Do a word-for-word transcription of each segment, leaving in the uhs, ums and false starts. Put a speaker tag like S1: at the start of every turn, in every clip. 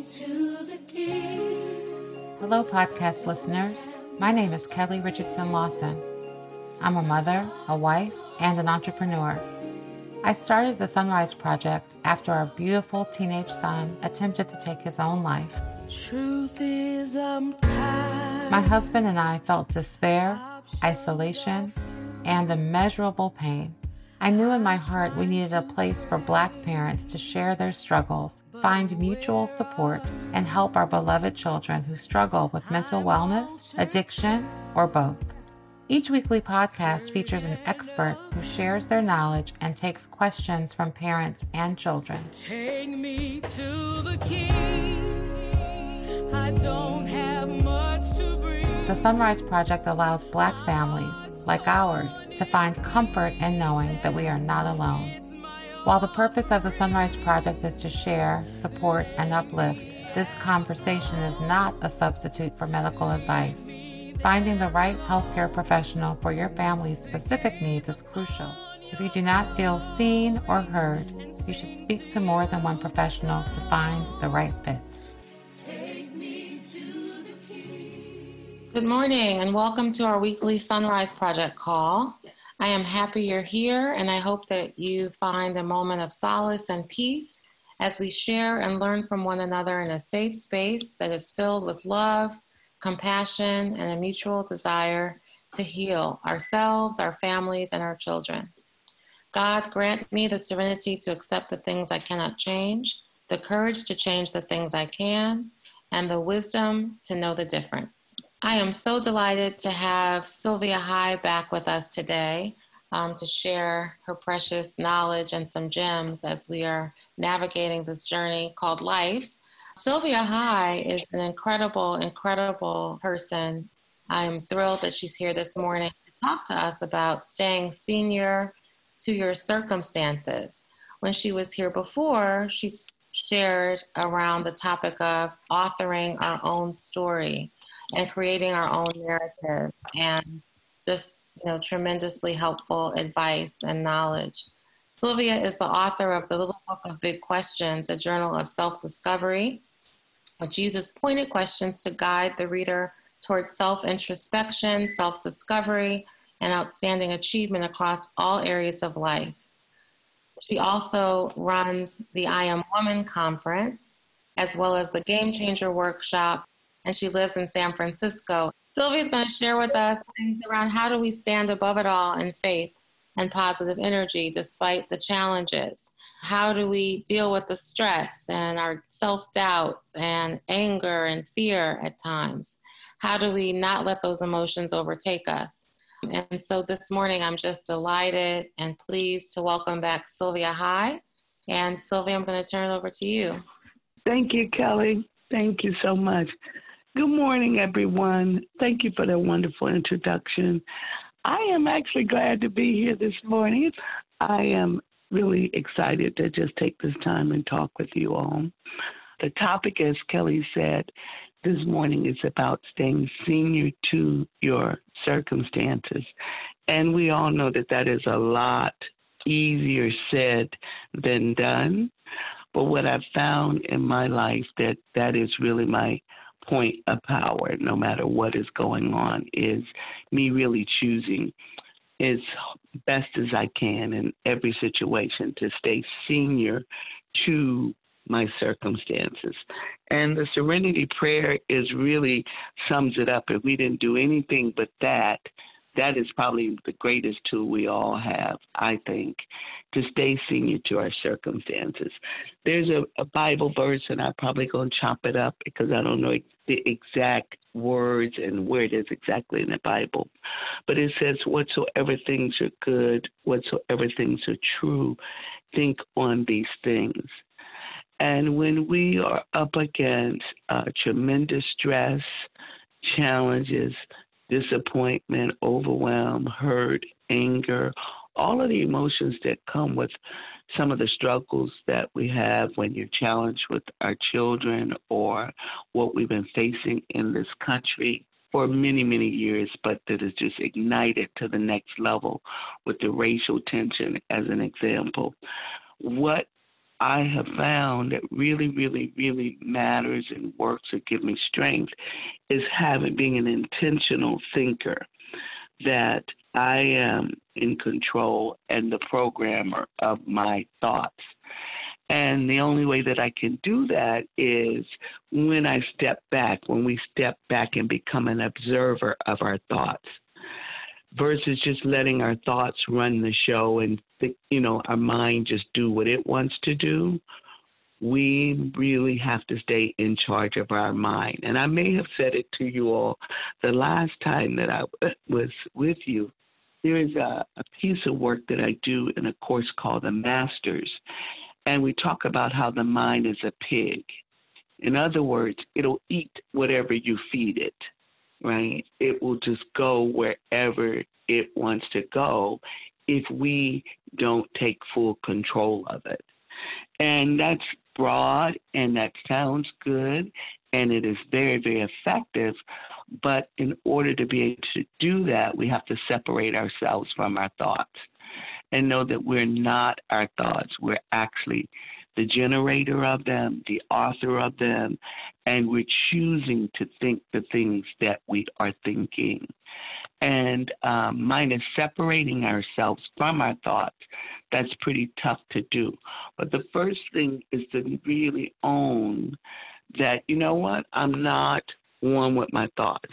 S1: to the King.
S2: Hello, podcast listeners. My name is Kelly Richardson Lawson. I'm a mother, a wife, and an entrepreneur. I started the Sunrise Project after our beautiful teenage son attempted to take his own life.
S1: Truth is, I'm tired.
S2: My husband and I felt despair, isolation, and immeasurable pain. I knew in my heart we needed a place for Black parents to share their struggles, find mutual support, and help our beloved children who struggle with mental wellness, addiction, or both. Each weekly podcast features an expert who shares their knowledge and takes questions from parents and children.
S1: Take me to the King. I don't have much to bring.
S2: The Sunrise Project allows Black families, like ours, to find comfort in knowing that we are not alone. While the purpose of the Sunrise Project is to share, support, and uplift, this conversation is not a substitute for medical advice. Finding the right healthcare professional for your family's specific needs is crucial. If you do not feel seen or heard, you should speak to more than one professional to find the right fit. Good morning and welcome to our weekly Sunrise Project call. I am happy you're here and I hope that you find a moment of solace and peace as we share and learn from one another in a safe space that is filled with love, compassion, and a mutual desire to heal ourselves, our families, and our children. God, grant me the serenity to accept the things I cannot change, the courage to change the things I can, and the wisdom to know the difference. I am so delighted to have Sylvia High back with us today um, to share her precious knowledge and some gems as we are navigating this journey called life. Sylvia High is an incredible, incredible person. I'm thrilled that she's here this morning to talk to us about staying senior to your circumstances. When she was here before, she shared around the topic of authoring our own story and creating our own narrative, and just, you know, tremendously helpful advice and knowledge. Sylvia is the author of The Little Book of Big Questions, a journal of self-discovery, which uses pointed questions to guide the reader towards self-introspection, self-discovery, and outstanding achievement across all areas of life. She also runs the I Am Woman conference, as well as the Game Changer workshop, and she lives in San Francisco. Sylvia's going to share with us things around how do we stand above it all in faith and positive energy despite the challenges. How do we deal with the stress and our self-doubt and anger and fear at times? How do we not let those emotions overtake us? And so this morning, I'm just delighted and pleased to welcome back Sylvia High. And Sylvia, I'm going to turn it over to you.
S3: Thank you, Kelly. Thank you so much. Good morning, everyone. Thank you for that wonderful introduction. I am actually glad to be here this morning. I am really excited to just take this time and talk with you all. The topic, as Kelly said, this morning is about staying senior to your circumstances. And we all know that that is a lot easier said than done. But what I've found in my life that that is really my point of power, no matter what is going on, is me really choosing as best as I can in every situation to stay senior to my circumstances. And the Serenity Prayer is really sums it up. If we didn't do anything but that, that is probably the greatest tool we all have, I think, to stay senior to our circumstances. There's a, a Bible verse, and I'm probably going to chop it up because I don't know the exact words and where it is exactly in the Bible. But it says, whatsoever things are good, whatsoever things are true, think on these things. And when we are up against uh, tremendous stress, challenges, disappointment, overwhelm, hurt, anger, all of the emotions that come with some of the struggles that we have when you're challenged with our children or what we've been facing in this country for many, many years, but that is just ignited to the next level with the racial tension as an example. What I have found that really, really, really matters and works to give me strength is having being an intentional thinker, that I am in control and the programmer of my thoughts. And the only way that I can do that is when I step back, when we step back and become an observer of our thoughts, versus just letting our thoughts run the show and, you know, our mind just do what it wants to do. We really have to stay in charge of our mind. And I may have said it to you all the last time that I was with you. There is a, a piece of work that I do in a course called The Masters, and we talk about how the mind is a pig. In other words, it'll eat whatever you feed it, right? It will just go wherever it wants to go if we don't take full control of it. And that's broad, and that sounds good, and it is very, very effective. But in order to be able to do that, we have to separate ourselves from our thoughts and know that we're not our thoughts. We're actually the generator of them, the author of them, and we're choosing to think the things that we are thinking. And um, mine is separating ourselves from our thoughts. That's pretty tough to do. But the first thing is to really own that, you know what, I'm not one with my thoughts.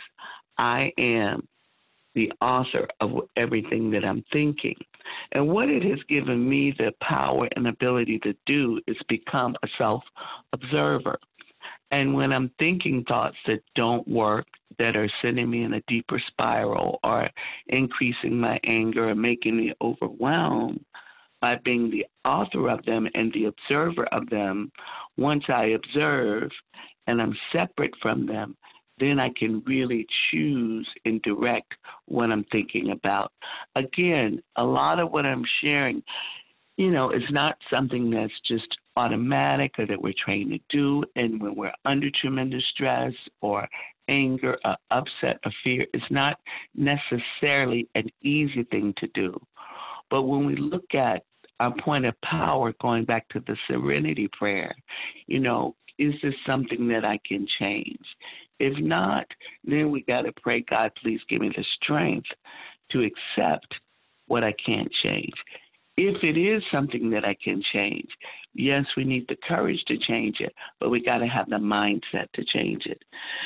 S3: I am the author of everything that I'm thinking. And what it has given me the power and ability to do is become a self-observer. And when I'm thinking thoughts that don't work, that are sending me in a deeper spiral or increasing my anger and making me overwhelmed, by being the author of them and the observer of them, once I observe and I'm separate from them, then I can really choose and direct what I'm thinking about. Again, a lot of what I'm sharing, you know, is not something that's just automatic or that we're trained to do. And when we're under tremendous stress or anger or upset or fear, it's not necessarily an easy thing to do. But when we look at our point of power, going back to the serenity prayer, you know, is this something that I can change? If not, then we got to pray, God, please give me the strength to accept what I can't change. If it is something that I can change, yes, we need the courage to change it, but we got to have the mindset to change it.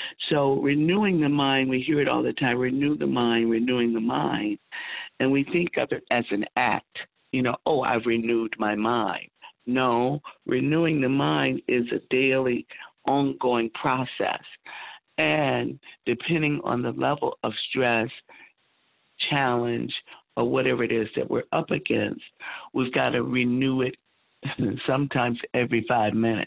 S3: So renewing the mind, we hear it all the time, renew the mind, renewing the mind, and we think of it as an act. You know, oh, I've renewed my mind. No, renewing the mind is a daily, ongoing process. And depending on the level of stress, challenge, or whatever it is that we're up against, we've got to renew it sometimes every five minutes,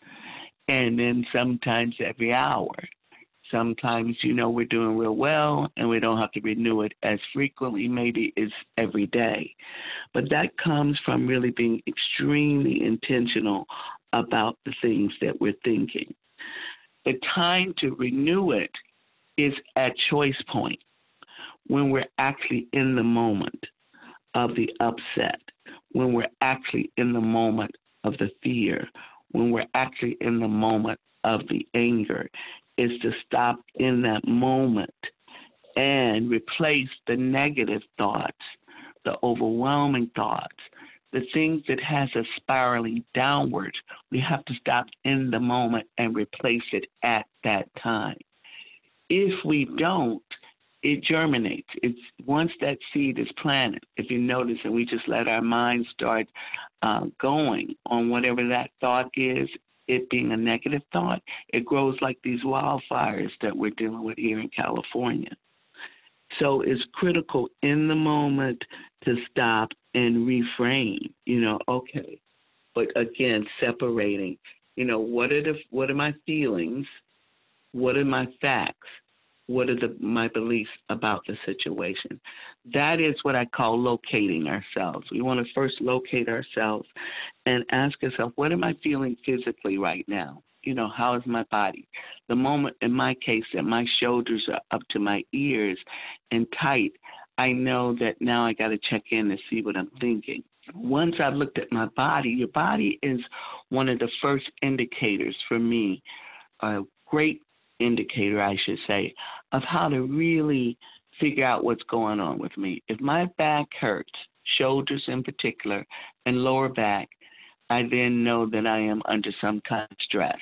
S3: and then sometimes every hour. Sometimes, you know, we're doing real well and we don't have to renew it as frequently, maybe it's every day. But that comes from really being extremely intentional about the things that we're thinking. The time to renew it is at choice point, when we're actually in the moment of the upset, when we're actually in the moment of the fear, when we're actually in the moment of the anger, is to stop in that moment and replace the negative thoughts, the overwhelming thoughts, the things that has us spiraling downward. We have to stop in the moment and replace it at that time. If we don't, it germinates. It's once that seed is planted, if you notice, and we just let our minds start uh, going on whatever that thought is, it being a negative thought, it grows like these wildfires that we're dealing with here in California. So it's critical in the moment to stop and reframe, you know, okay. But again, separating, you know, what are the, what are my feelings? What are my facts? What are the, my beliefs about the situation? That is what I call locating ourselves. We want to first locate ourselves and ask ourselves, what am I feeling physically right now? You know, how is my body? The moment, in my case, that my shoulders are up to my ears and tight, I know that now I got to check in and see what I'm thinking. Once I've looked at my body, your body is one of the first indicators for me, a great indicator, I should say, of how to really figure out what's going on with me. If my back hurts, shoulders in particular, and lower back, I then know that I am under some kind of stress.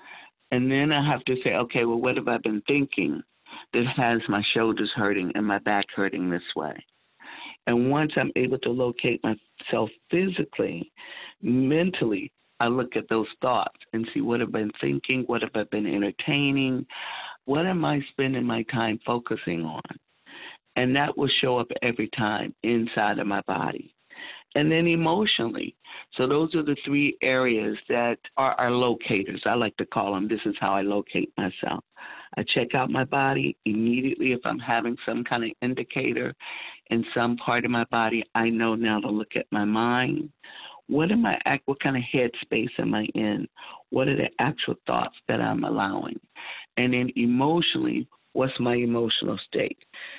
S3: And then I have to say, okay, well, what have I been thinking that has my shoulders hurting and my back hurting this way? And once I'm able to locate myself physically, mentally, I look at those thoughts and see what have I been thinking, what have I been entertaining, what am I spending my time focusing on? And that will show up every time inside of my body. And then emotionally. So those are the three areas that are our locators. I like to call them. This is how I locate myself. I check out my body immediately. If I'm having some kind of indicator in some part of my body, I know now to look at my mind. What am I, what kind of headspace am I in? What are the actual thoughts that I'm allowing? And then emotionally, what's my emotional state?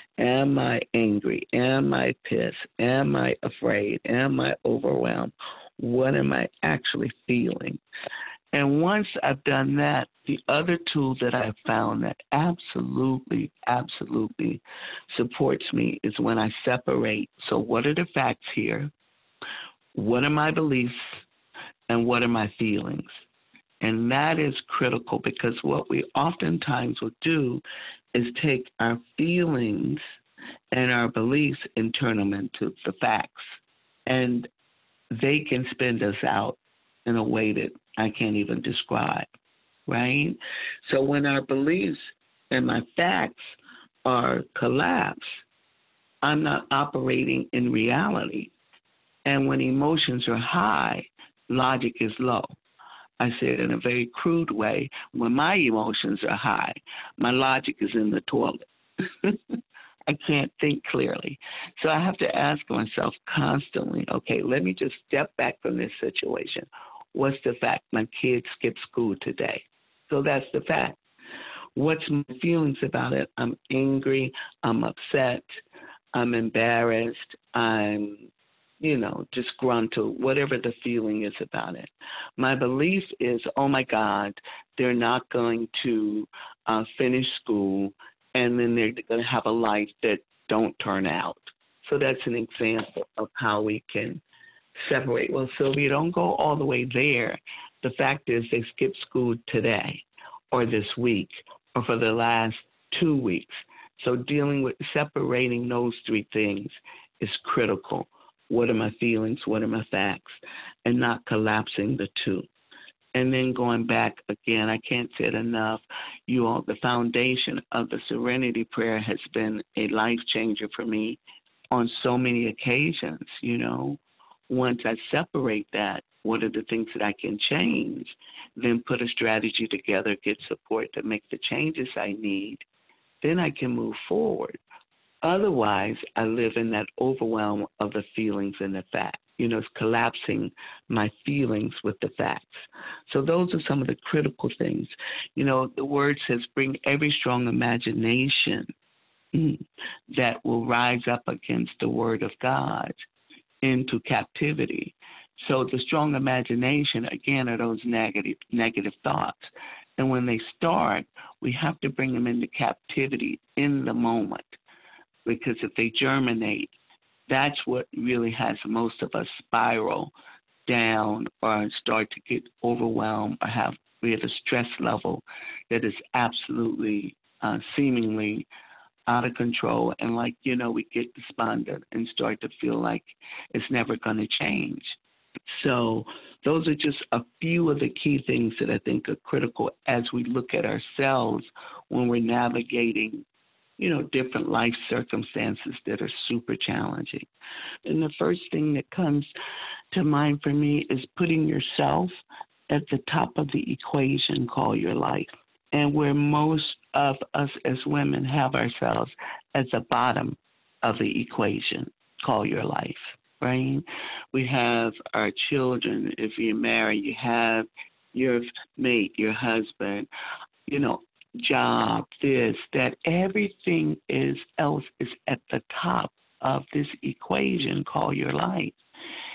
S3: Am I angry? Am I pissed? Am I afraid? Am I overwhelmed? What am I actually feeling? And once I've done that, the other tool that I've found that absolutely, absolutely supports me is when I separate. So what are the facts here? What are my beliefs? And what are my feelings? And that is critical because what we oftentimes will do is take our feelings and our beliefs and turn them into the facts. And they can spin us out in a way that I can't even describe, right? So when our beliefs and my facts are collapsed, I'm not operating in reality. And when emotions are high, logic is low. I say it in a very crude way. When my emotions are high, my logic is in the toilet. I can't think clearly. So I have to ask myself constantly, okay, let me just step back from this situation. What's the fact? My kid skipped school today. So that's the fact. What's my feelings about it? I'm angry. I'm upset. I'm embarrassed. I'm you know, disgruntled, whatever the feeling is about it. My belief is, oh my God, they're not going to uh, finish school and then they're going to have a life that don't turn out. So that's an example of how we can separate. Well, Sylvia, don't go all the way there. The fact is they skipped school today or this week or for the last two weeks. So dealing with separating those three things is critical. What are my feelings? What are my facts? And not collapsing the two. And then going back again, I can't say it enough. You all, the foundation of the Serenity Prayer has been a life changer for me on so many occasions. You know, once I separate that, what are the things that I can change? Then put a strategy together, get support to make the changes I need. Then I can move forward. Otherwise, I live in that overwhelm of the feelings and the facts. You know, it's collapsing my feelings with the facts. So those are some of the critical things. You know, the word says, bring every strong imagination mm, that will rise up against the word of God into captivity. So the strong imagination, again, are those negative, negative thoughts. And when they start, we have to bring them into captivity in the moment. Because if they germinate, that's what really has most of us spiral down or start to get overwhelmed or have we have a stress level that is absolutely uh, seemingly out of control. And like, you know, we get despondent and start to feel like it's never going to change. So those are just a few of the key things that I think are critical as we look at ourselves when we're navigating you know, different life circumstances that are super challenging. And the first thing that comes to mind for me is putting yourself at the top of the equation called your life. And where most of us as women have ourselves at the bottom of the equation called your life, right? We have our children. If you're married, you have your mate, your husband, you know, job, this, that, everything is else is at the top of this equation called your life.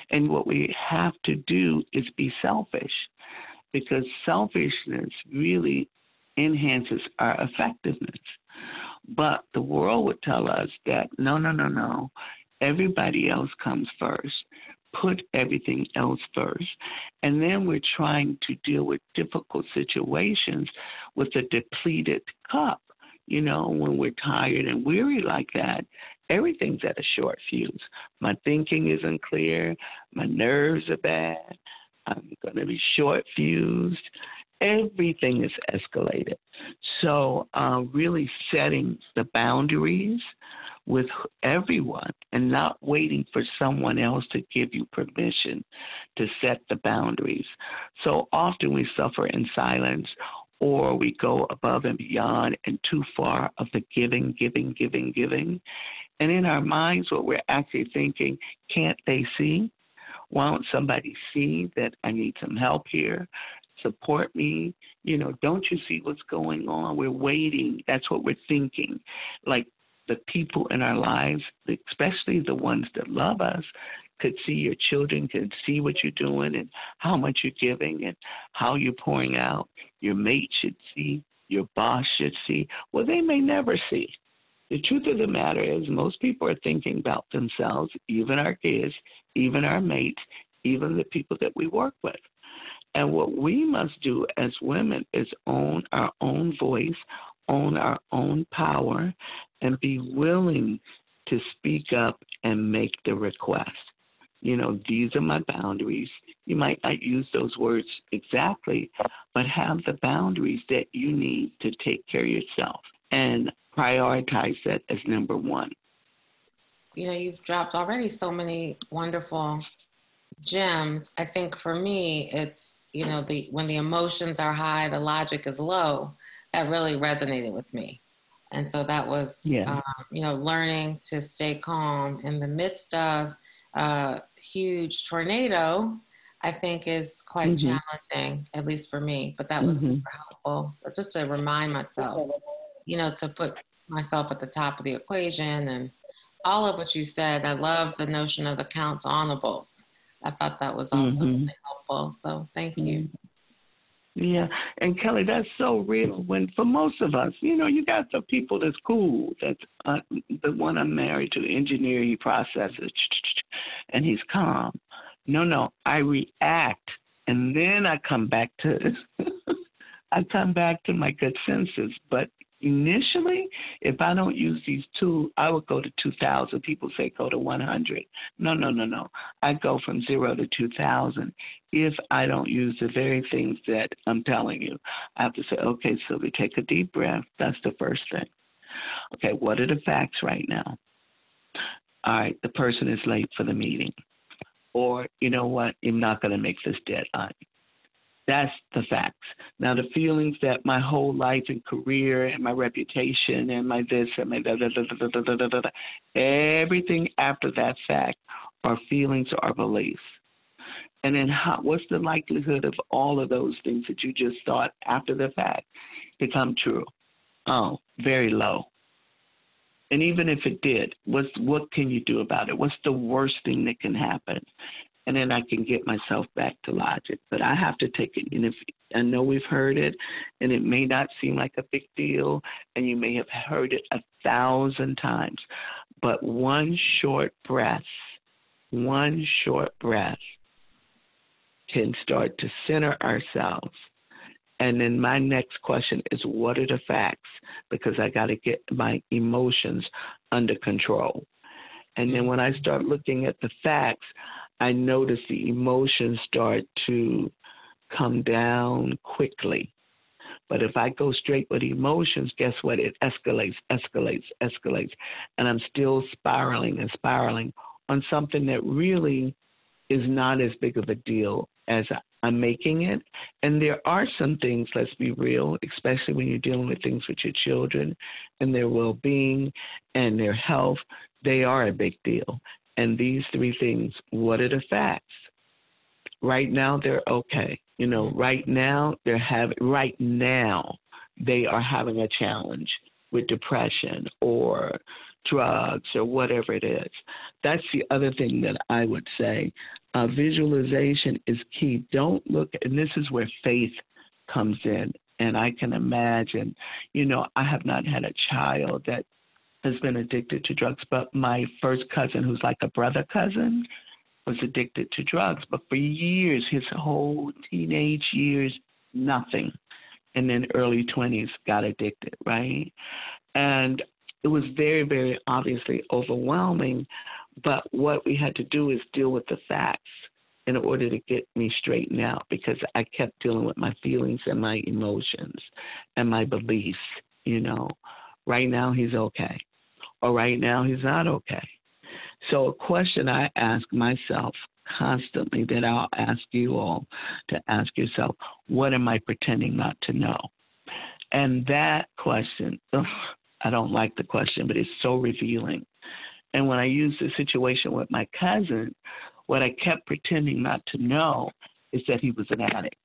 S3: And what we have to do is be selfish, because selfishness really enhances our effectiveness. But the world would tell us that no, no, no, no. Everybody else comes first. Put everything else first. And then we're trying to deal with difficult situations with a depleted cup. You know, when we're tired and weary like that, everything's at a short fuse. My thinking isn't clear. My nerves are bad. I'm going to be short fused. Everything is escalated. So uh, really setting the boundaries with everyone and not waiting for someone else to give you permission to set the boundaries. So often we suffer in silence, or we go above and beyond and too far of the giving, giving, giving, giving. And in our minds, what we're actually thinking, can't they see? Why don't somebody see that I need some help here? Support me. You know, don't you see what's going on? We're waiting. That's what we're thinking. Like the people in our lives, especially the ones that love us, could see your children, could see what you're doing and how much you're giving and how you're pouring out. Your mate should see. Your boss should see. Well, they may never see. The truth of the matter is most people are thinking about themselves, even our kids, even our mates, even the people that we work with. And what we must do as women is own our own voice, own our own power, and be willing to speak up and make the request. You know, these are my boundaries. You might not use those words exactly, but have the boundaries that you need to take care of yourself and prioritize that as number one.
S2: You know, you've dropped already so many wonderful gems. I think for me, it's, you know, the when the emotions are high, the logic is low. That really resonated with me. And so that was, yeah. um, you know, learning to stay calm in the midst of a huge tornado, I think is quite mm-hmm. challenging, at least for me. But that was mm-hmm. super helpful. But just to remind myself, you know, to put myself at the top of the equation and all of what you said. I love the notion of accountable. I thought that was also mm-hmm. really helpful. So thank you.
S3: Yeah. And Kelly, that's so real. When for most of us, you know, you got the people that's cool. That's uh, the one I'm married to, engineer, he processes and he's calm. No, no, I react. And then I come back to, I come back to my good senses. But initially, if I don't use these tools, I would go to two thousand. People say go to one hundred. No, no, no, no. I go from zero to two thousand if I don't use the very things that I'm telling you. I have to say, okay, Sylvia, take a deep breath. That's the first thing. Okay, what are the facts right now? All right, the person is late for the meeting. Or, you know what, I'm not going to make this deadline. That's the facts. Now, the feelings that my whole life and career and my reputation and my this and my da da da da da da da da da, everything after that fact are feelings or beliefs. And then how, what's the likelihood of all of those things that you just thought after the fact to come true? Oh, very low. And even if it did, what's, what can you do about it? What's the worst thing that can happen? And then I can get myself back to logic. But I have to take it. And if I know we've heard it, and it may not seem like a big deal, and you may have heard it a thousand times, but one short breath, one short breath can start to center ourselves. And then my next question is, what are the facts? Because I got to get my emotions under control. And then when I start looking at the facts, I notice the emotions start to come down quickly. But if I go straight with emotions, guess what? It escalates, escalates, escalates. And I'm still spiraling and spiraling on something that really is not as big of a deal as I'm making it. And there are some things, let's be real, especially when you're dealing with things with your children and their well-being and their health, they are a big deal. And these three things, what are the facts? Right now, they're okay. You know, right now, they're having, right now, they are having a challenge with depression or drugs or whatever it is. That's the other thing that I would say. Uh, visualization is key. Don't look, and this is where faith comes in. And I can imagine, you know, I have not had a child that has been addicted to drugs, but my first cousin, who's like a brother cousin, was addicted to drugs. But for years, his whole teenage years, nothing. And then early twenties got addicted, right? And it was very, very obviously overwhelming. But what we had to do is deal with the facts in order to get me straightened out, because I kept dealing with my feelings and my emotions and my beliefs, you know. Right now he's okay, or right now he's not okay. So a question I ask myself constantly, that I'll ask you all to ask yourself, what am I pretending not to know? And that question, ugh, I don't like the question, but it's so revealing. And when I used the situation with my cousin, what I kept pretending not to know is that he was an addict.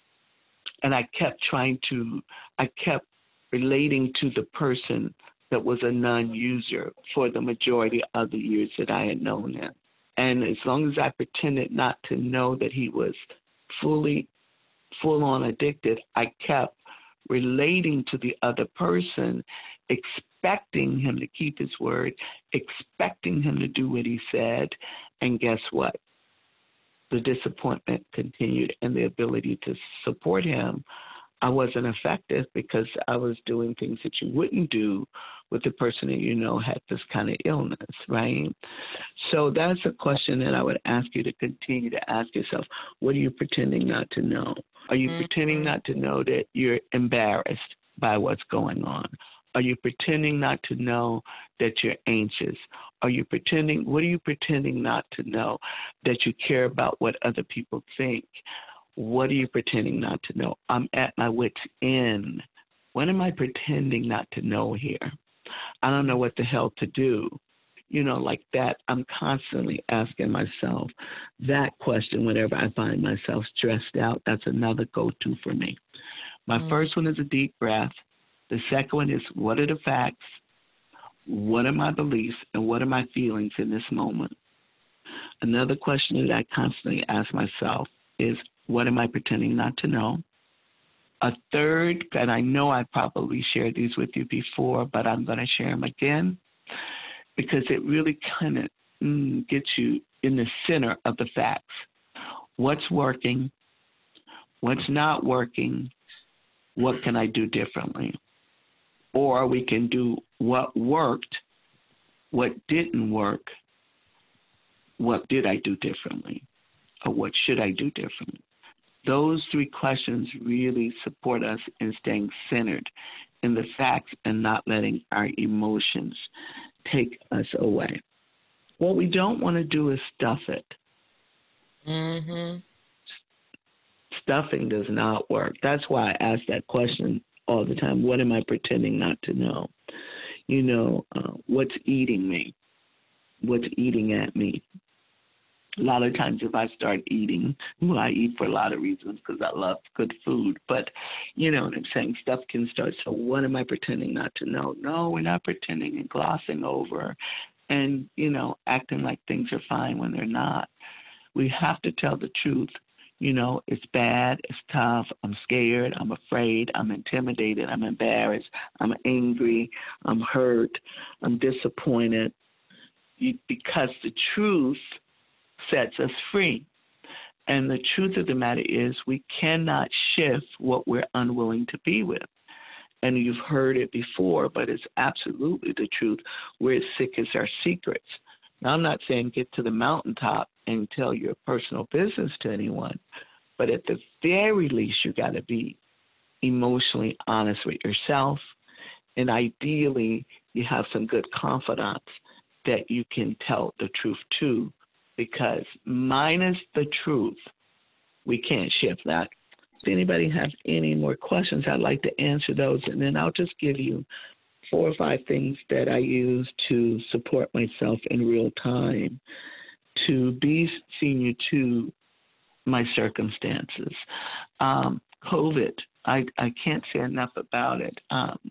S3: And I kept trying to, I kept relating to the person that was a non-user for the majority of the years that I had known him. And as long as I pretended not to know that he was fully, full-on addicted, I kept relating to the other person, expecting him to keep his word, expecting him to do what he said, and guess what? The disappointment continued, and the ability to support him, I wasn't effective, because I was doing things that you wouldn't do with the person that you know had this kind of illness, right? So that's a question that I would ask you to continue to ask yourself. What are you pretending not to know? Are you mm-hmm. pretending not to know that you're embarrassed by what's going on? Are you pretending not to know that you're anxious? Are you pretending, what are you pretending not to know? That you care about what other people think? What are you pretending not to know? I'm at my wit's end. What am I pretending not to know here? I don't know what the hell to do. You know, like that, I'm constantly asking myself that question whenever I find myself stressed out. That's another go-to for me. My mm. first one is a deep breath. The second one is, what are the facts? What are my beliefs? And what are my feelings in this moment? Another question that I constantly ask myself is, what am I pretending not to know? A third, and I know I probably shared these with you before, but I'm going to share them again, because it really kind of mm, gets you in the center of the facts. What's working? What's not working? What can I do differently? Or we can do what worked, what didn't work, what did I do differently, or what should I do differently? Those three questions really support us in staying centered in the facts and not letting our emotions take us away. What we don't want to do is stuff it.
S2: Mm-hmm.
S3: Stuffing does not work. That's why I ask that question all the time. What am I pretending not to know? You know, uh, what's eating me? What's eating at me? A lot of times if I start eating, well, I eat for a lot of reasons because I love good food. But, you know what I'm saying? Stuff can start. So what am I pretending not to know? No, we're not pretending and glossing over and, you know, acting like things are fine when they're not. We have to tell the truth. You know, it's bad, it's tough, I'm scared, I'm afraid, I'm intimidated, I'm embarrassed, I'm angry, I'm hurt, I'm disappointed, because the truth sets us free. And the truth of the matter is we cannot shift what we're unwilling to be with. And you've heard it before, but it's absolutely the truth. We're as sick as our secrets. Now, I'm not saying get to the mountaintop and tell your personal business to anyone, but at the very least, you got to be emotionally honest with yourself. And ideally, you have some good confidants that you can tell the truth to, because minus the truth, we can't shift that. If anybody has any more questions, I'd like to answer those, and then I'll just give you four or five things that I use to support myself in real time to be senior to my circumstances. Um, COVID, I, I can't say enough about it. Um,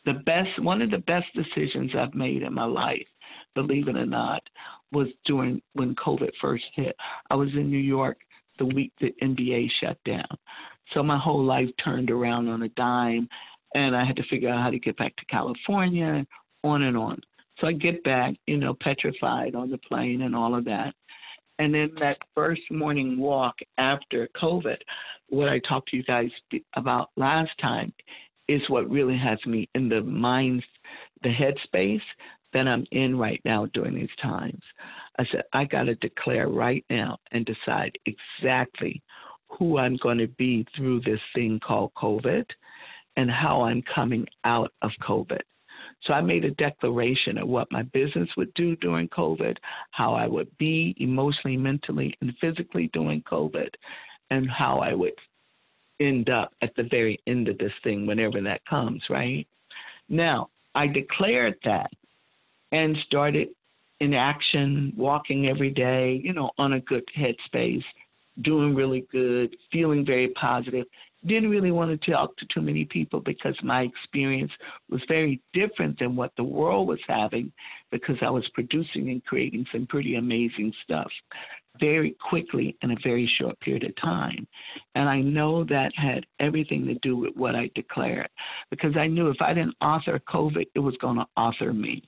S3: The best, one of the best decisions I've made in my life, believe it or not, was during when COVID first hit. I was in New York the week the N B A shut down. So my whole life turned around on a dime, and I had to figure out how to get back to California, on and on. So I get back, you know, petrified on the plane and all of that. And then that first morning walk after COVID, what I talked to you guys about last time, is what really has me in the mind, the headspace that I'm in right now during these times. I said, I got to declare right now and decide exactly who I'm going to be through this thing called COVID and how I'm coming out of COVID. So I made a declaration of what my business would do during COVID, how I would be emotionally, mentally, and physically during COVID, and how I would end up at the very end of this thing whenever that comes, right? Now, I declared that and started in action, walking every day, you know, on a good headspace, doing really good, feeling very positive. Didn't really want to talk to too many people because my experience was very different than what the world was having, because I was producing and creating some pretty amazing stuff very quickly in a very short period of time. And I know that had everything to do with what I declared, because I knew if I didn't author COVID, it was going to author me.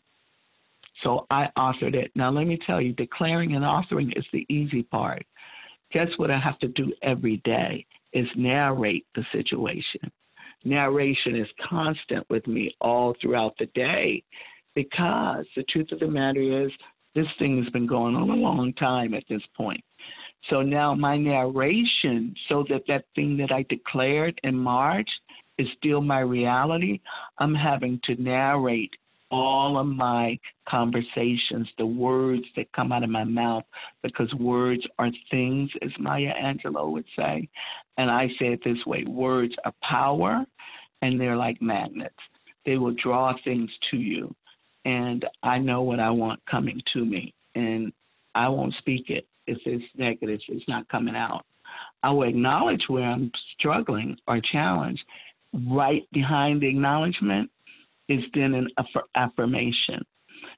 S3: So I authored it. Now, let me tell you, declaring and authoring is the easy part. Guess what I have to do every day is narrate the situation. Narration is constant with me all throughout the day, because the truth of the matter is this thing has been going on a long time at this point. So now my narration, so that that thing that I declared in March is still my reality, I'm having to narrate all of my conversations, the words that come out of my mouth, because words are things, as Maya Angelou would say. And I say it this way: words are power, and they're like magnets. They will draw things to you. And I know what I want coming to me, and I won't speak it if it's negative, it's not coming out. I will acknowledge where I'm struggling or challenged. Right behind the acknowledgement is then an aff- affirmation.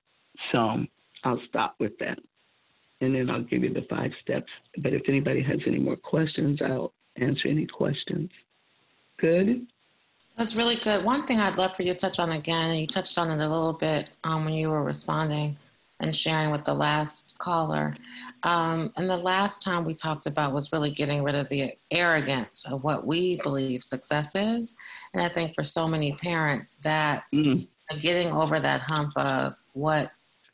S3: So I'll stop with that. And then I'll give you the five steps. But if anybody has any more questions, I'll answer any questions. Good?
S2: That's really good. One thing I'd love for you to touch on again, and you touched on it a little bit um, when you were responding and sharing with the last caller. Um, and the last time we talked about was really getting rid of the arrogance of what we believe success is. And I think for so many parents that mm. getting over that hump of what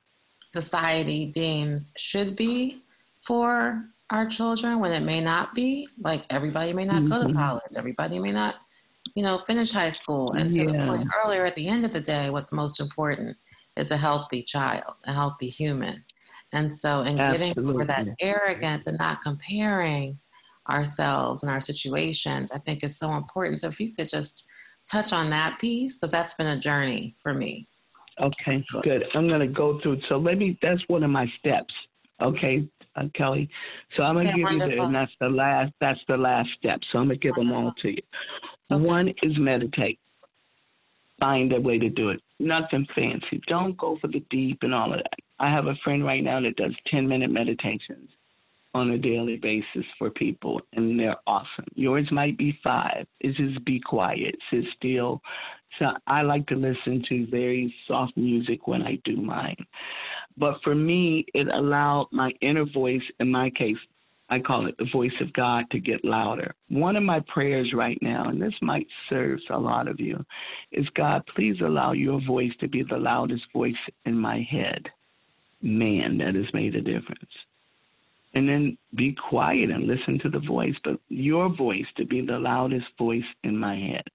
S2: society deems should be for our children when it may not be. Like, everybody may not mm-hmm. go to college. Everybody may not, you know, finish high school. And yeah. to the point earlier, at the end of the day, what's most important is a healthy child, a healthy human. And so in Absolutely. Getting over that arrogance and not comparing ourselves and our situations, I think is so important. So if you could just touch on that piece, because that's been a journey for me.
S3: Okay, good. I'm going to go through. So let me, that's one of my steps. Okay, uh, Kelly. So I'm going to okay, give wonderful. you the, and that's the last, that's the last step. So I'm going to give wonderful. them all to you. Okay. One is meditate. Find a way to do it. Nothing fancy. Don't go for the deep and all of that. I have a friend right now that does ten minute meditations on a daily basis for people, and they're awesome. Yours might be five. It's just be quiet, sit still. So I like to listen to very soft music when I do mine. But for me, it allowed my inner voice, in my case, I call it the voice of God, to get louder. One of my prayers right now, and this might serve a lot of you, is, God, please allow your voice to be the loudest voice in my head. Man, that has made a difference. And then be quiet and listen to the voice, but your voice to be the loudest voice in my head.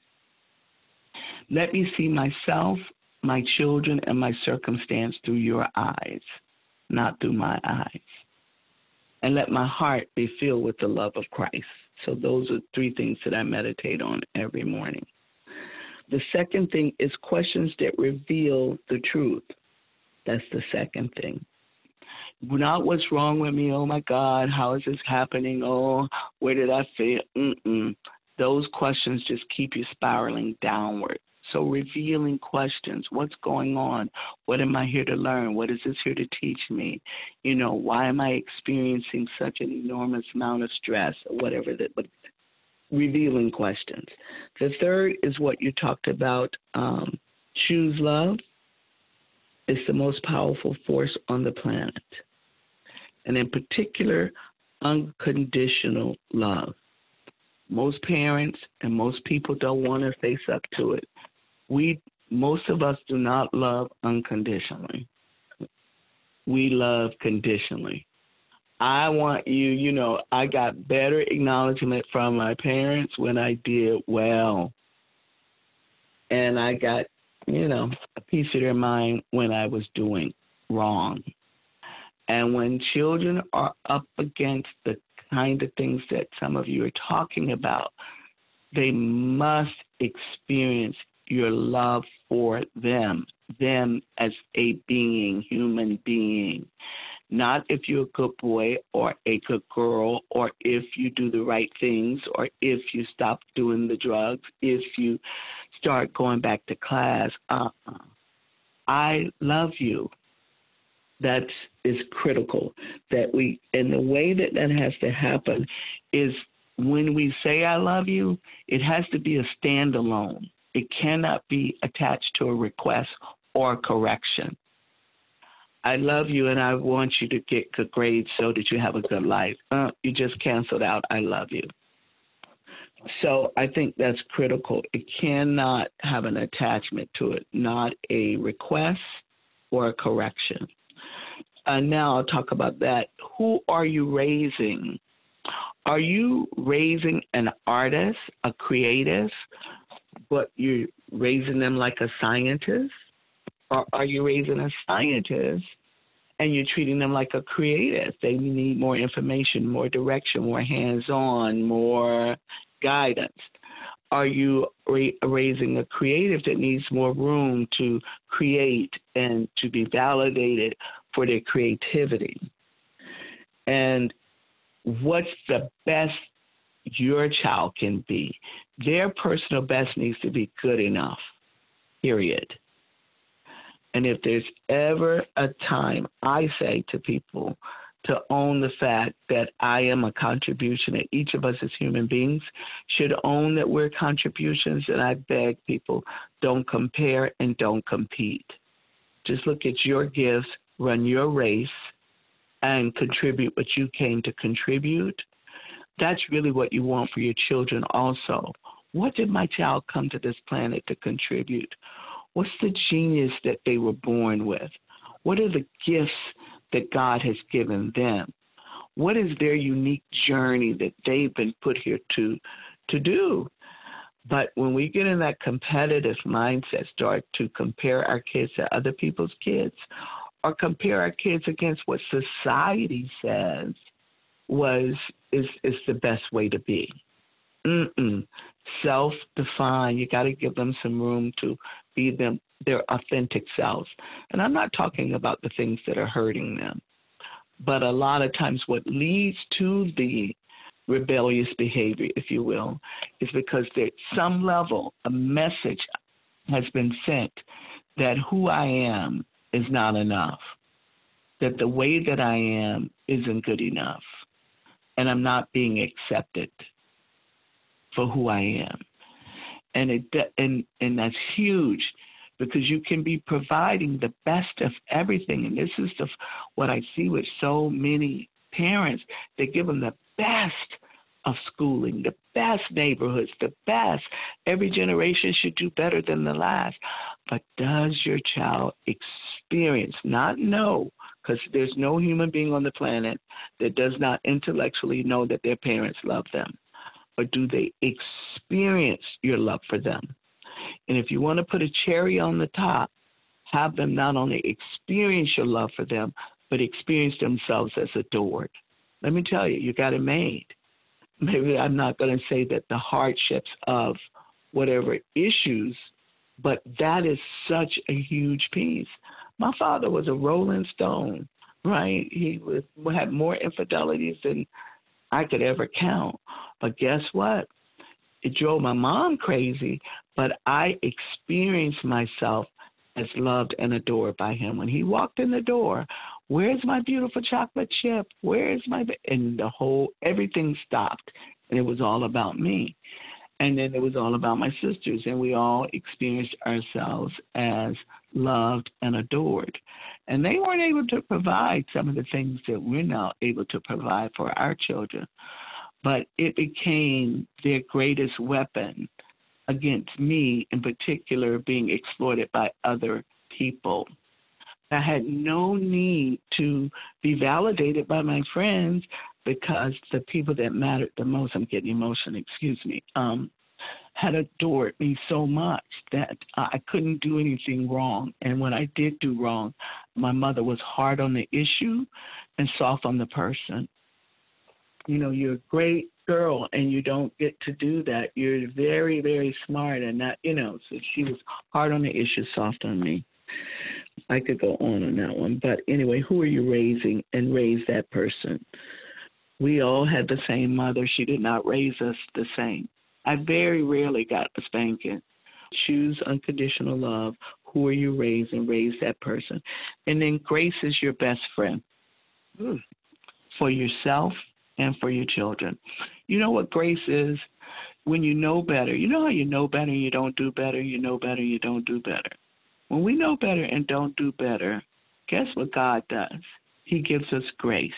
S3: Let me see myself, my children, and my circumstance through your eyes, not through my eyes. And let my heart be filled with the love of Christ. So those are three things that I meditate on every morning. The second thing is questions that reveal the truth. That's the second thing. Not what's wrong with me. Oh, my God, how is this happening? Oh, where did I fail? Mm-mm. Those questions just keep you spiraling downward. So revealing questions. What's going on? What am I here to learn? What is this here to teach me? You know, why am I experiencing such an enormous amount of stress or whatever that, but revealing questions. The third is what you talked about, um, choose love. It's the most powerful force on the planet. And in particular, unconditional love. Most parents and most people don't want to face up to it. We, most of us do not love unconditionally. We love conditionally. I want you, you know, I got better acknowledgement from my parents when I did well. And I got, you know, a piece of their mind when I was doing wrong. And when children are up against the kind of things that some of you are talking about, they must experience your love for them, them as a being, human being. Not if you're a good boy or a good girl, or if you do the right things, or if you stop doing the drugs, if you start going back to class. Uh-uh. I love you. That is critical. That we, and the way that that has to happen is when we say I love you, it has to be a standalone. It cannot be attached to a request or a correction. I love you and I want you to get good grades so that you have a good life. Uh, you just canceled out, I love you. So I think that's critical. It cannot have an attachment to it, not a request or a correction. And now I'll talk about that. Who are you raising? Are you raising an artist, a creative, but you're raising them like a scientist? Or are you raising a scientist and you're treating them like a creative? They need more information, more direction, more hands-on, more guidance. Are you ra- raising a creative that needs more room to create and to be validated for their creativity? And what's the best your child can be? Their personal best needs to be good enough, period. And if there's ever a time, I say to people, to own the fact that I am a contribution, that each of us as human beings should own that we're contributions, and I beg people, don't compare and don't compete. Just look at your gifts, run your race, and contribute what you came to contribute. That's really what you want for your children also. What did my child come to this planet to contribute? What's the genius that they were born with? What are the gifts that God has given them? What is their unique journey that they've been put here to, to do? But when we get in that competitive mindset, start to compare our kids to other people's kids, or compare our kids against what society says was is, is the best way to be. Mm-mm. Self-defined. You got to give them some room to be them, their authentic selves. And I'm not talking about the things that are hurting them, but a lot of times what leads to the rebellious behavior, if you will, is because at some level a message has been sent that who I am is not enough, that the way that I am isn't good enough, and I'm not being accepted for who I am. And it and and that's huge, because you can be providing the best of everything. And this is the, what I see with so many parents. They give them the best of schooling, the best neighborhoods, the best. Every generation should do better than the last. But does your child experience, not know, because there's no human being on the planet that does not intellectually know that their parents love them? Or do they experience your love for them? And if you want to put a cherry on the top, have them not only experience your love for them, but experience themselves as adored. Let me tell you, you got it made. Maybe I'm not going to say that the hardships of whatever issues, but that is such a huge piece. My father was a Rolling Stone, right? He was had more infidelities than I could ever count. But guess what? it drove my mom crazy, but I experienced myself as loved and adored by him. When he walked in the door, where's my beautiful chocolate chip? Where is my, and the whole, everything stopped, and it was all about me. And then it was all about my sisters, and we all experienced ourselves as loved and adored. And they weren't able to provide some of the things that we're now able to provide for our children. But it became their greatest weapon against me, in particular, being exploited by other people. I had no need to be validated by my friends because the people that mattered the most, I'm getting emotional, excuse me, um, had adored me so much that I couldn't do anything wrong. And when I did do wrong, my mother was hard on the issue and soft on the person. You know, you're a great girl and you don't get to do that. You're very, very smart and not, you know, so she was hard on the issue, soft on me. I could go on on that one. But anyway, who are you raising, and raise that person? We all had the same mother. She did not raise us the same. I very rarely got a spanking. Choose unconditional love. Who are you raising? Raise that person. And then grace is your best friend mm. for yourself and for your children. You know what grace is? When you know better. You know how you know better and you don't do better? You know better, you don't do better. When we know better and don't do better, guess what God does? He gives us grace.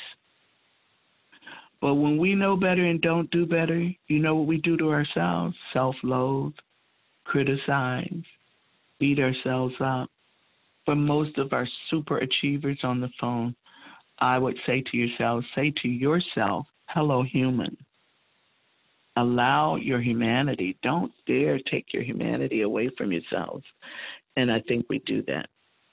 S3: But when we know better and don't do better, you know what we do to ourselves? Self-loathe, criticize, beat ourselves up. For most of our super achievers on the phone, I would say to yourself, say to yourself, hello, human. Allow your humanity. Don't dare take your humanity away from yourselves. And I think we do that.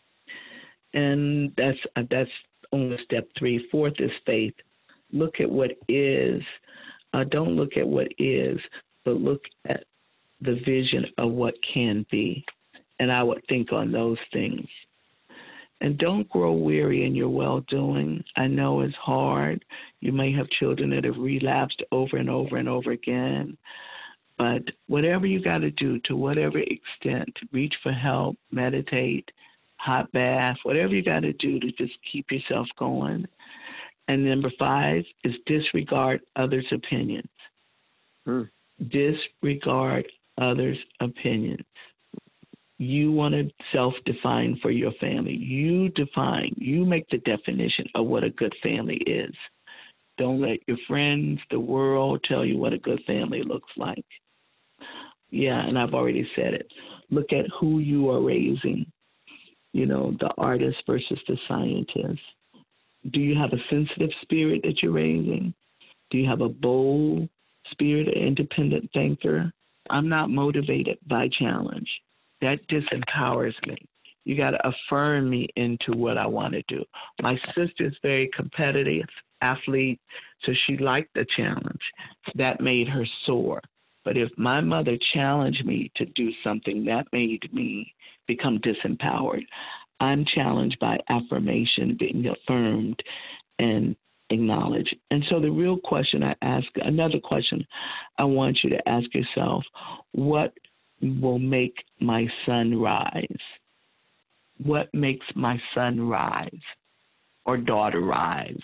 S3: And that's that's only step three. Fourth is faith. Look at what is. Uh, don't look at what is, but look at the vision of what can be. And I would think on those things. And don't grow weary in your well-doing. I know it's hard. You may have children that have relapsed over and over and over again. But whatever you got to do, to whatever extent, reach for help, meditate, hot bath, whatever you got to do to just keep yourself going. And number five is disregard others' opinions. Hmm. Disregard others' opinions. You want to self-define for your family. You define, you make the definition of what a good family is. Don't let your friends, the world, tell you what a good family looks like. Yeah, and I've already said it. Look at who you are raising, you know, the artist versus the scientist. Do you have a sensitive spirit that you're raising? Do you have a bold spirit, an independent thinker? I'm not motivated by challenge. That disempowers me. You got to affirm me into what I want to do. My sister's very competitive athlete, so she liked the challenge. That made her soar. But if my mother challenged me to do something, that made me become disempowered. I'm challenged by affirmation, being affirmed and acknowledged. And so the real question I ask, another question I want you to ask yourself, what will make my son rise? What makes my son rise or daughter rise?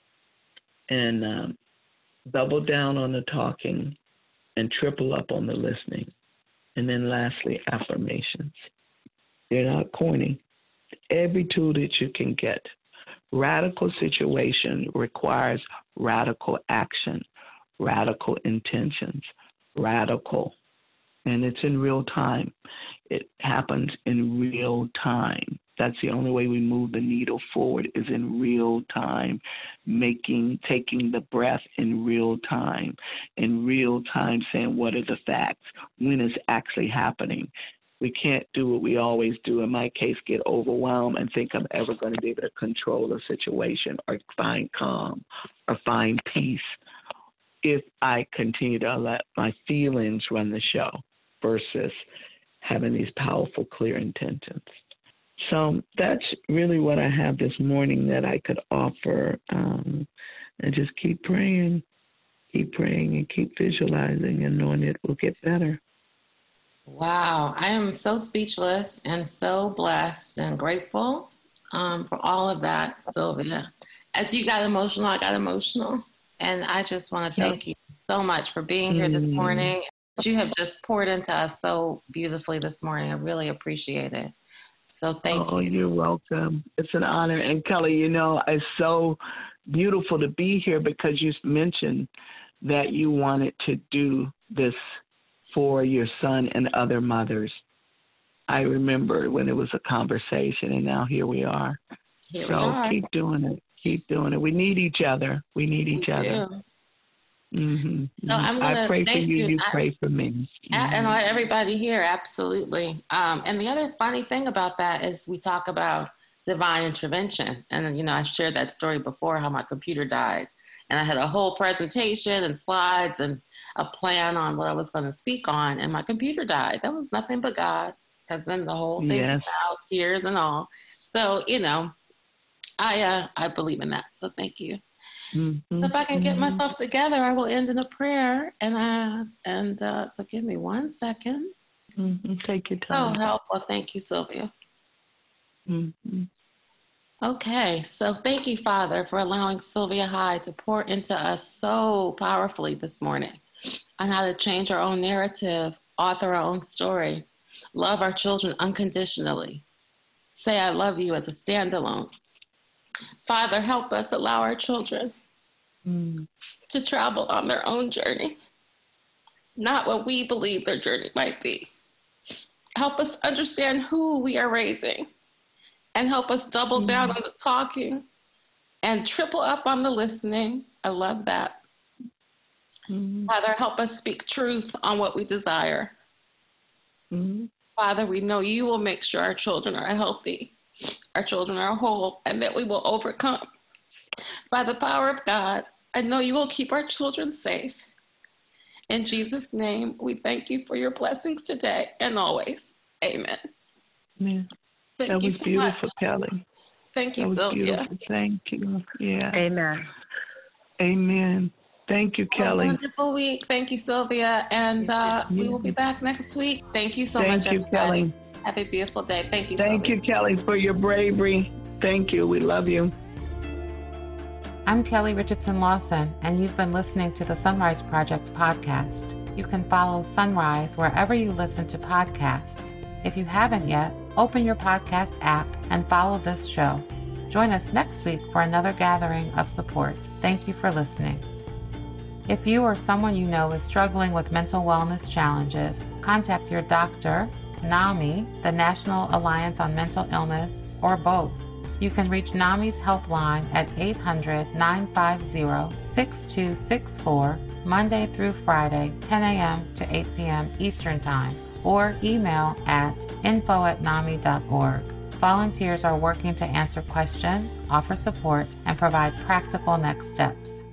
S3: And um, double down on the talking and triple up on the listening. And then lastly, affirmations. They're not corny. Every tool that you can get. Radical situation requires radical action, radical intentions, radical. And it's in real time. It happens in real time. That's the only way we move the needle forward is in real time, making, taking the breath in real time, in real time saying what are the facts, when it's actually happening. We can't do what we always do, in my case, get overwhelmed and think I'm ever going to be able to control a situation or find calm or find peace if I continue to let my feelings run the show versus having these powerful, clear intentions. So that's really what I have this morning that I could offer, um, and just keep praying, keep praying and keep visualizing and knowing it will get better.
S2: Wow. I am so speechless and so blessed and grateful um, for all of that, Sylvia. As you got emotional, I got emotional. And I just want to thank you so much for being here this morning. You have just poured into us so beautifully this morning. I really appreciate it. So thank
S3: oh,
S2: you.
S3: You're welcome. It's an honor. And Kelly, you know, it's so beautiful to be here because you mentioned that you wanted to do this for your son and other mothers. I remember when it was a conversation, and now here we are.
S2: Here
S3: so
S2: we are.
S3: keep doing it. Keep doing it. We need each other. We need each
S2: we
S3: other.
S2: Do.
S3: Mm-hmm.
S2: So I'm gonna
S3: I pray for you.
S2: you.
S3: You
S2: I,
S3: pray for me. Mm-hmm.
S2: And everybody here, absolutely. Um, and the other funny thing about that is we talk about divine intervention. And, you know, I shared that story before, how my computer died. And I had a whole presentation and slides and a plan on what I was going to speak on. And my computer died. That was nothing but God, because then the whole thing
S3: Yes.
S2: came out, tears and all. So, you know, I uh, I believe in that. So thank you.
S3: Mm-hmm.
S2: If I can get myself together, I will end in a prayer. And uh, and uh, so give me one second.
S3: Mm-hmm. Take your
S2: Oh,
S3: time.
S2: help. Well, thank you, Sylvia.
S3: Mm-hmm.
S2: Okay, so thank you, Father, for allowing Sylvia Hyde to pour into us so powerfully this morning on how to change our own narrative, author our own story, love our children unconditionally, say I love you as a standalone. Father, help us allow our children
S3: Mm.
S2: to travel on their own journey, not what we believe their journey might be. Help us understand who we are raising, and help us double mm. down on the talking and triple up on the listening. I love that. Mm. Father, help us speak truth on what we desire. Mm. Father, we know you will make sure our children are healthy, our children are whole, and that we will overcome. By the power of God, I know you will keep our children safe. In Jesus' name, we thank you for your blessings today and always. Amen.
S3: Amen.
S2: Thank
S3: that
S2: you
S3: was
S2: so
S3: beautiful,
S2: much.
S3: Kelly.
S2: Thank you,
S3: that was
S2: Sylvia.
S3: Beautiful. Thank you. Yeah.
S4: Amen.
S3: Amen. Thank you, Kelly.
S2: A wonderful week. Thank you, Sylvia. And uh, yeah. we will be back next week. Thank you so
S3: Thank
S2: much,
S3: you,
S2: everybody.
S3: Kelly.
S2: Have a beautiful day. Thank you,
S3: Thank
S2: Sylvia.
S3: you, Kelly, for your bravery. Thank you. We love you.
S5: I'm Kelly Richardson Lawson, and you've been listening to the Sunrise Project podcast. You can follow Sunrise wherever you listen to podcasts. If you haven't yet, open your podcast app and follow this show. Join us next week for another gathering of support. Thank you for listening. If you or someone you know is struggling with mental wellness challenges, contact your doctor, NAMI, the National Alliance on Mental Illness, or both. You can reach NAMI's helpline at eight hundred, nine five zero, six two six four, Monday through Friday, ten a.m. to eight p.m. Eastern Time, or email at info at nami dot org. Volunteers are working to answer questions, offer support, and provide practical next steps.